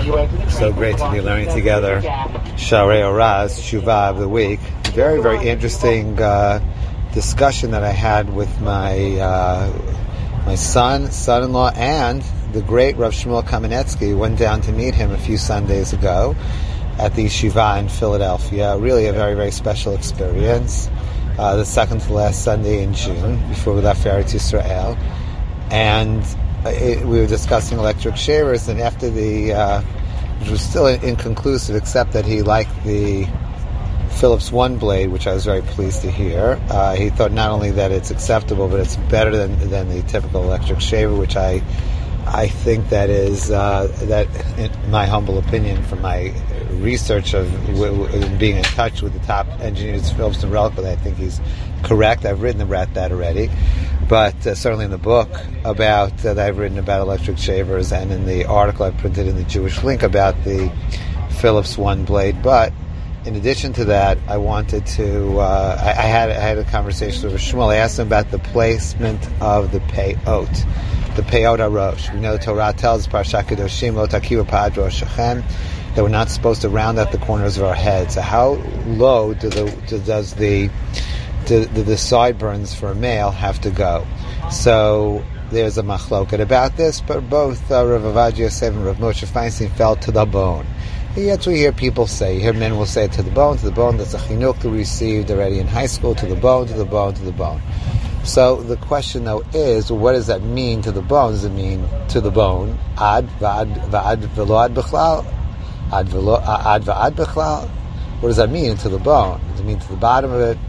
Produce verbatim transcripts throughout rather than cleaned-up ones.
So great to be learning together. Sharei Oraz, Shuvah of the week. Very, very interesting uh, discussion that I had with my uh, my son, son-in-law, and the great Rav Shmuel Kamenetsky. Went down to meet him a few Sundays ago at the Yeshiva in Philadelphia. Really a very, very special experience. Uh, the second to last Sunday in June, before we left for Eretz Yisrael. And it, we were discussing electric shavers, and after the, uh, which was still inconclusive, except that he liked the Philips One blade, which I was very pleased to hear. Uh, he thought not only that it's acceptable, but it's better than than the typical electric shaver, which I I think that is uh, that, in my humble opinion, from my research of w- w- being in touch with the top engineers, Philips and Relco, I think he's correct. I've written about that already, but uh, certainly in the book about uh, that I've written about electric shavers, and in the article I printed in the Jewish Link about the Philips One blade. But in addition to that, I wanted to. Uh, I, I had I had a conversation with Shmuel. I asked him about the placement of the payot. The Peyot HaRosh. We know the Torah tells Parashat Kedoshim Lo Takivu Pa'ad Rosh Hashem that we're not supposed to round out the corners of our heads. So how low do the do, does the do, do the sideburns for a male have to go? So there's a machloket about this, but both uh, Rav Avad Yosef and Rav Moshe Feinstein fell to the bone. Yet we hear people say, you hear men will say to the bone, to the bone. That's a chinuch that we received already in high school. To the bone, to the bone, to the bone. So the question, though, is, what does that mean to the bone? Does it mean to the bone? Ad va'ad va'ad v'lo ad b'chlal? Ad v'lo ad va'ad b'chlal? What does that mean to the bone? Does it mean to the bottom of it?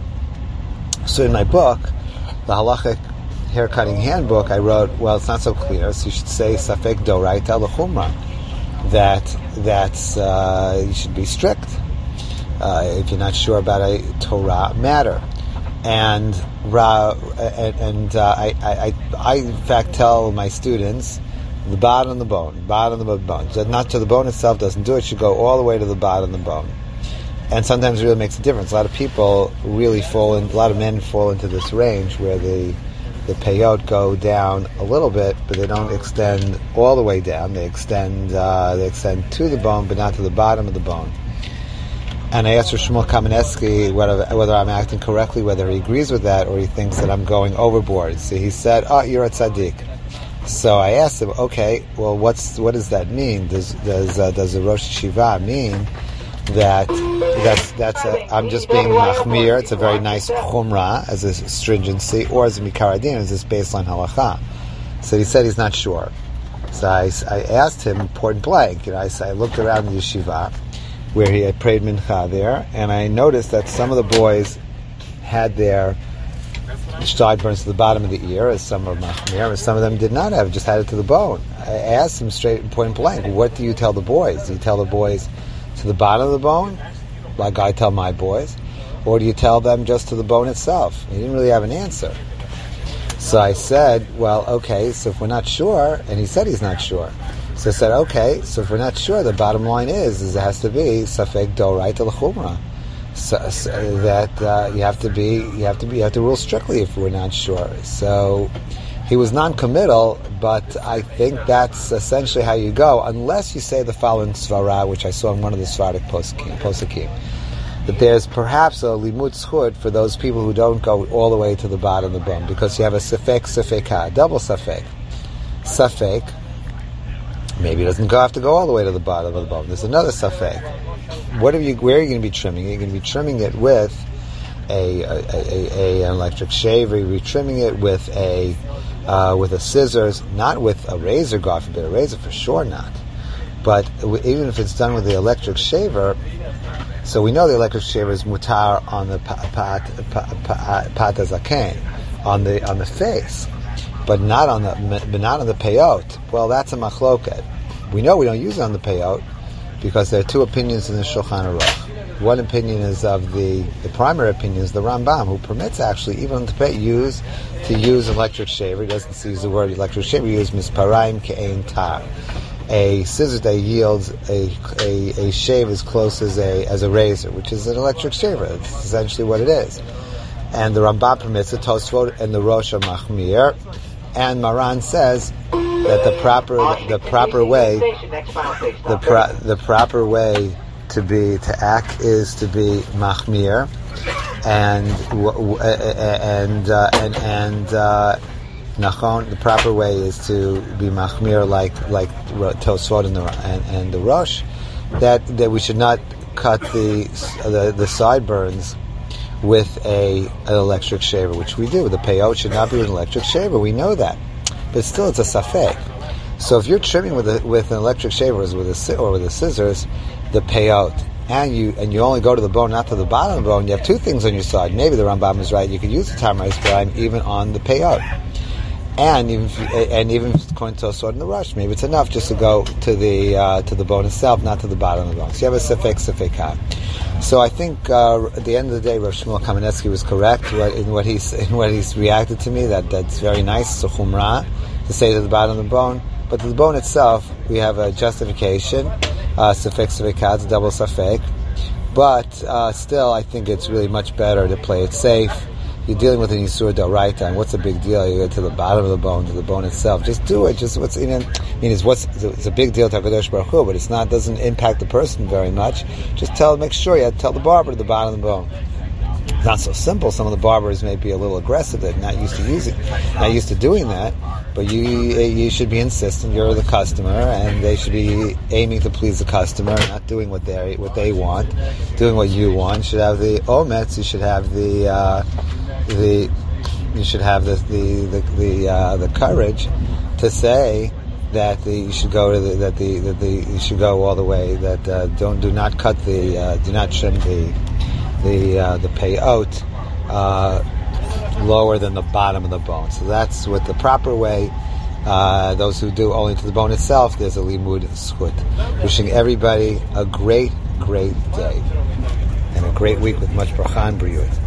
So in my book, the halachic haircutting handbook, I wrote, well, it's not so clear, so you should say safek doraita l'chumra. That that's uh, you should be strict uh, if you're not sure about a Torah matter. And uh, and, and uh, I, I, I, in fact, tell my students the bottom of the bone, bottom of the bone. Not to the bone itself doesn't do it. It should go all the way to the bottom of the bone. And sometimes it really makes a difference. A lot of people really fall in. A lot of men fall into this range where the the payot go down a little bit, but they don't extend all the way down. They extend uh, they extend to the bone, but not to the bottom of the bone. And I asked Shmuel Kamenetsky whether, whether I'm acting correctly, whether he agrees with that, or he thinks that I'm going overboard. So he said, "Oh, you're a tzaddik." So I asked him, "Okay, well, what's what does that mean? Does does uh, does the Rosh Yeshiva mean that that's that's a, I'm just being machmir? It's a very nice chumrah as a stringency, or as a mikar adin, is this baseline halacha?" So he said he's not sure. So I, I asked him point blank. You know, I, I looked around the yeshiva where he had prayed mincha there, and I noticed that some of the boys had their sideburns to the bottom of the ear, as some were machmir, and some of them did not have, just had it to the bone. I asked him straight and point blank, what do you tell the boys? Do you tell the boys to the bottom of the bone, like I tell my boys, or do you tell them just to the bone itself? He didn't really have an answer. So I said, well, okay, so if we're not sure, and he said he's not sure. So I said, okay, so if we're not sure, the bottom line is, is it has to be safek doraita l'chumra. So, so that uh, you have to be, you have to be, you have to rule strictly if we're not sure. So he was non-committal, but I think that's essentially how you go, unless you say the following svara, which I saw in one of the Sephardic poskim, that there's perhaps a limud zchut for those people who don't go all the way to the bottom of the bone, because you have a safek safekah, double safek. Safek, maybe it doesn't go, have to go all the way to the bottom of the bone. There's another safek. What are you? Where are you going to be trimming it? You're going to be trimming it with a, a, a, a an electric shaver. You're trimming it with a uh, with a scissors, not with a razor. God forbid, a razor for sure not. But even if it's done with the electric shaver, so we know the electric shaver is mutar on the pat pat zaken, on the on the face, but not on the but not on the peyot. Well, that's a machloket. We know we don't use it on the peyot, because there are two opinions in the Shulchan Aruch. One opinion is of the, the primary opinion is the Rambam, who permits actually even to use to use electric shaver. He doesn't use the word electric shaver. He uses misparaim ke'ein tar, a scissors that yields a, a a shave as close as a as a razor, which is an electric shaver. It's essentially what it is. And the Rambam permits it. Tosfot and the Rosh Machmir, and Maran says that the proper the proper way the pro, the proper way to be to act is to be machmir, and and uh, and and uh, nachon. The proper way is to be machmir, like like Tosfot and the and, and the Rosh, that that we should not cut the the, the sideburns with a an electric shaver, which we do. The peyot should not be with an electric shaver. We know that, but still, it's a safek. So if you're trimming with a, with an electric shaver, or with a or with a scissors, the peyot, and you and you only go to the bone, not to the bottom of the bone, you have two things on your side. Maybe the Rambam is right. You could use the Tamaris brine even on the peyot, and even and even according to Tosfot in the Rosh, maybe it's enough just to go to the uh, to the bone itself, not to the bottom of the bone. So you have a safek safekah. So I think uh, at the end of the day, Rav Shmuel Kamenetsky was correct in what he's in what he's reacted to me. That that's very nice. So chumrah to say to the bottom of the bone, but to the bone itself, we have a justification. Safek safekah, it's double safek. But uh, still, I think it's really much better to play it safe. You're dealing with an Yisur D'Oraita, and what's the big deal? You get to the bottom of the bone, to the bone itself. Just do it. Just what's you know. I mean, it's what's it's a big deal to HaKadosh Baruch Hu, but it's not doesn't impact the person very much. Just tell, make sure you have to tell the barber to the bottom of the bone. It's not so simple. Some of the barbers may be a little aggressive. They're not used to using, not used to doing that. But you you should be insistent. You're the customer, and they should be aiming to please the customer, not doing what they what they want, doing what you want. You should have the omets. You should have the uh, the you should have the the the the, uh, the courage to say that the, you should go to the that the that the you should go all the way. That uh, don't do not cut the uh, do not trim the the uh, the peyot uh, lower than the bottom of the bone. So that's what the proper way. Uh, those who do only to the bone itself, there's a limud zchut. Wishing everybody a great, great day and a great week with much bracha and briyut.